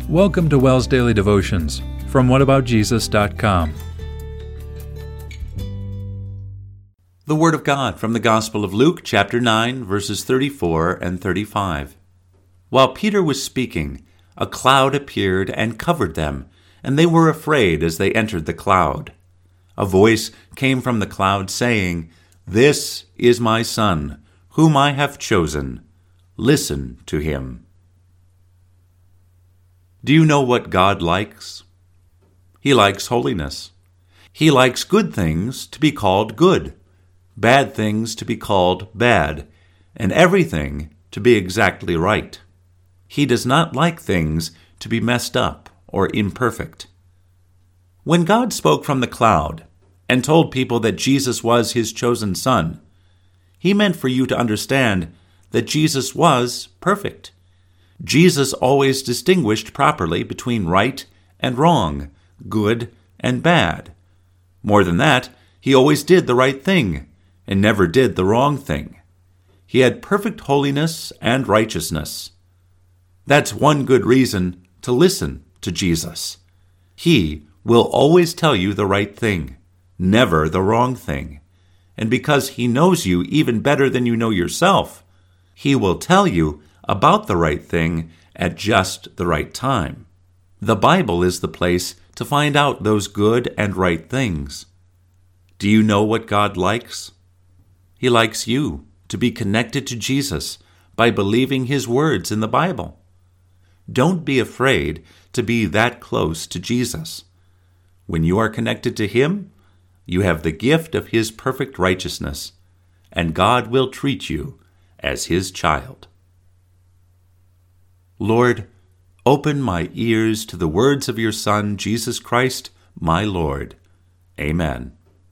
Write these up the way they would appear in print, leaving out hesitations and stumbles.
Welcome to WELS Daily Devotions from whataboutjesus.com. The Word of God from the Gospel of Luke, chapter 9, verses 34 and 35. While Peter was speaking, a cloud appeared and covered them, and they were afraid as they entered the cloud. A voice came from the cloud saying, "This is my Son, whom I have chosen. Listen to him." Do you know what God likes? He likes holiness. He likes good things to be called good, bad things to be called bad, and everything to be exactly right. He does not like things to be messed up or imperfect. When God spoke from the cloud and told people that Jesus was his chosen Son, he meant for you to understand that Jesus was perfect. Jesus always distinguished properly between right and wrong, good and bad. More than that, he always did the right thing and never did the wrong thing. He had perfect holiness and righteousness. That's one good reason to listen to Jesus. He will always tell you the right thing, never the wrong thing. And because he knows you even better than you know yourself, he will tell you about the right thing at just the right time. The Bible is the place to find out those good and right things. Do you know what God likes? He likes you to be connected to Jesus by believing his words in the Bible. Don't be afraid to be that close to Jesus. When you are connected to him, you have the gift of his perfect righteousness, and God will treat you as his child. Lord, open my ears to the words of your Son, Jesus Christ, my Lord. Amen.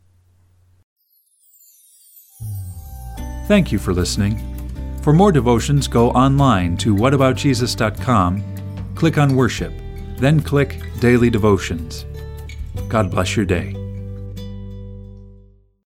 Thank you for listening. For more devotions, go online to whataboutjesus.com, click on Worship, then click Daily Devotions. God bless your day.